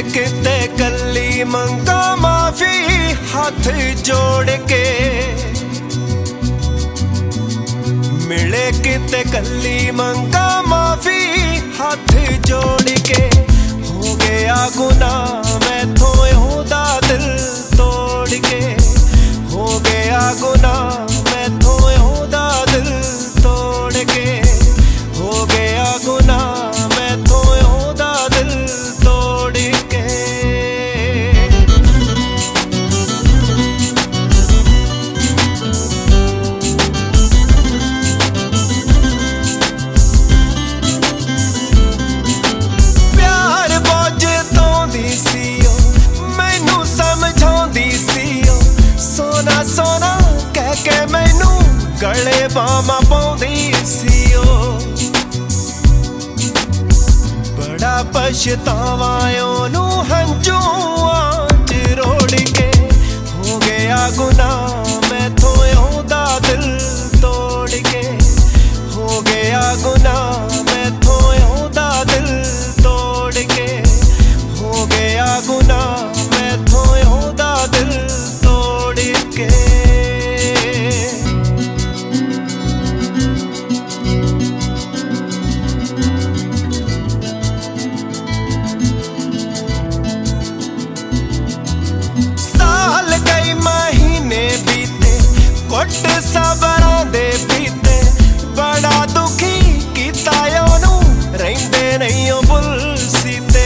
किते कल्ली मंगा माफी हाथ जोड़ के, मिले किते कल्ली मंगा माफी हाथ जोड़ के। हो गया गुनाह मैं थोड़ा दिल तोड़ के, हो गया गुनाह मैं थोड़ा दिल तोड़ के, हो गया गुनाह मैं थोड़ा दिल तोड़ के। प्यार बोझ दी सीओ मैनू समझाउंदी सीओ, सोना सोना कह के मैनू गले बामा पाउंदी सीओ। बड़ा पछतावा ओनू हंझूआं च रोड़ के, हो गया गुनाह मैं थोड़ा दिल तोड़ के, हो गया गुनाह मैं थोड़ा दिल तोड़ के, हो गया गुनाह मैं थोड़ा दिल तोड़ के। साल कई महीने बीते कुट सबरां दे बीते, बड़ा दुखी कीता ओनू रहिंदे नहीं ओ बुलसीते।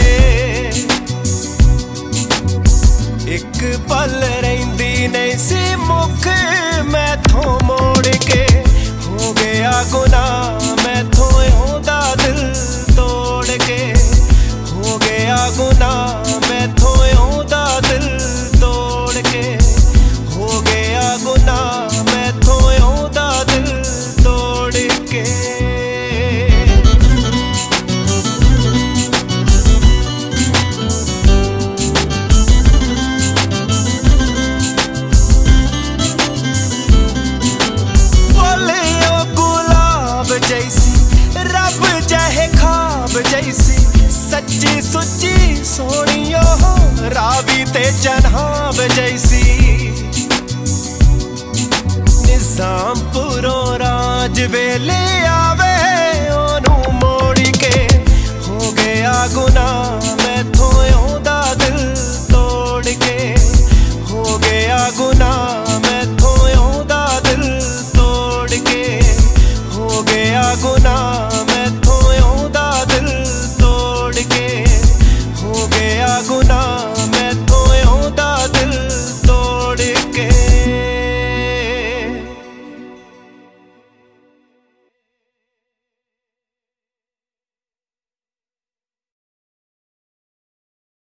एक पल रहिंदी नहीं सी मुख मैथों मोड़ के, हो गया गुनाह मैं थोड़ा दिल तोड़ के, हो गया गुनाह मैं थोड़ा दिल तोड़ के, हो गया गुनाह मैं थोड़ा दिल तोड़ के। जैसी रब चाहे ख्वाब जैसी, सच्ची सुच्ची सोनियो हो रावी ते जनाब जैसी। निजामपुरों राज वेले आवे ओनू मोड़ के, हो गया गुनाह मैं थोड़ा दिल तोड़ के, हो गया गुनाह मैं थोड़ा दिल तोड़ के, हो गया गुनाह